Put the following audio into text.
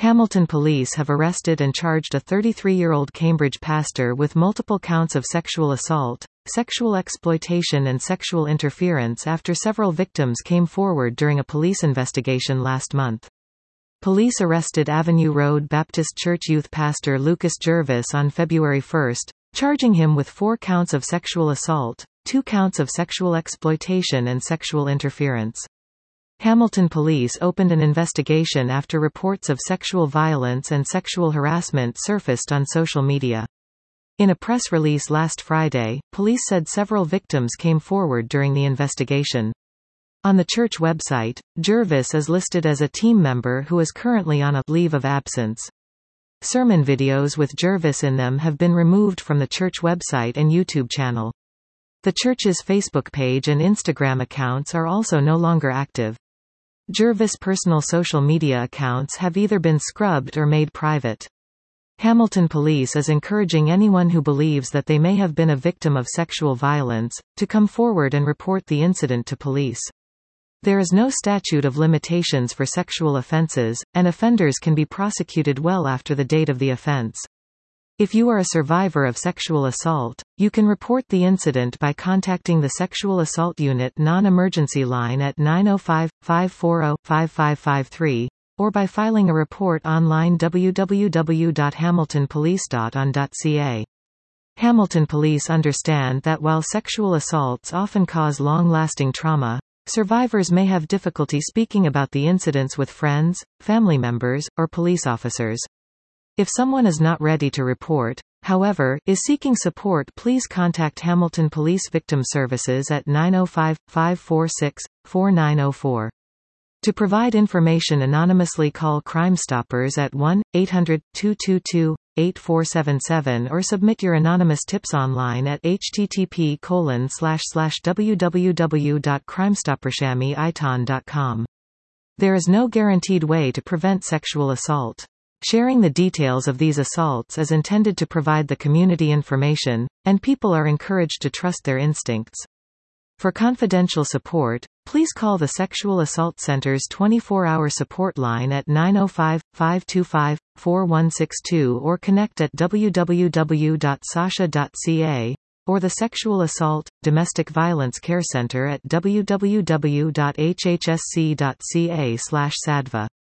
Hamilton police have arrested and charged a 33-year-old Cambridge pastor with multiple counts of sexual assault, sexual exploitation and sexual interference after several victims came forward during a police investigation last month. Police arrested Avenue Road Baptist Church youth pastor Lucas Jervis on February 1, charging him with 4 counts of sexual assault, 2 counts of sexual exploitation and sexual interference. Hamilton police opened an investigation after reports of sexual violence and sexual harassment surfaced on social media. In a press release last Friday, police said several victims came forward during the investigation. On the church website, Jervis is listed as a team member who is currently on a leave of absence. Sermon videos with Jervis in them have been removed from the church website and YouTube channel. The church's Facebook page and Instagram accounts are also no longer active. Jervis' personal social media accounts have either been scrubbed or made private. Hamilton police is encouraging anyone who believes that they may have been a victim of sexual violence, to come forward and report the incident to police. There is no statute of limitations for sexual offenses, and offenders can be prosecuted well after the date of the offense. If you are a survivor of sexual assault, you can report the incident by contacting the Sexual Assault Unit non-emergency line at 905-540-5553, or by filing a report online www.hamiltonpolice.on.ca. Hamilton police understand that while sexual assaults often cause long-lasting trauma, survivors may have difficulty speaking about the incidents with friends, family members, or police officers. If someone is not ready to report, however, is seeking support, please contact Hamilton Police Victim Services at 905-546-4904. To provide information anonymously, call Crime Stoppers at 1-800-222-8477 or submit your anonymous tips online at http://www.crimestoppershamiiton.com. There is no guaranteed way to prevent sexual assault. Sharing the details of these assaults is intended to provide the community information, and people are encouraged to trust their instincts. For confidential support, please call the Sexual Assault Center's 24-hour support line at 905-525-4162 or connect at www.sasha.ca, or the Sexual Assault, Domestic Violence Care Center at www.hhsc.ca/sadva.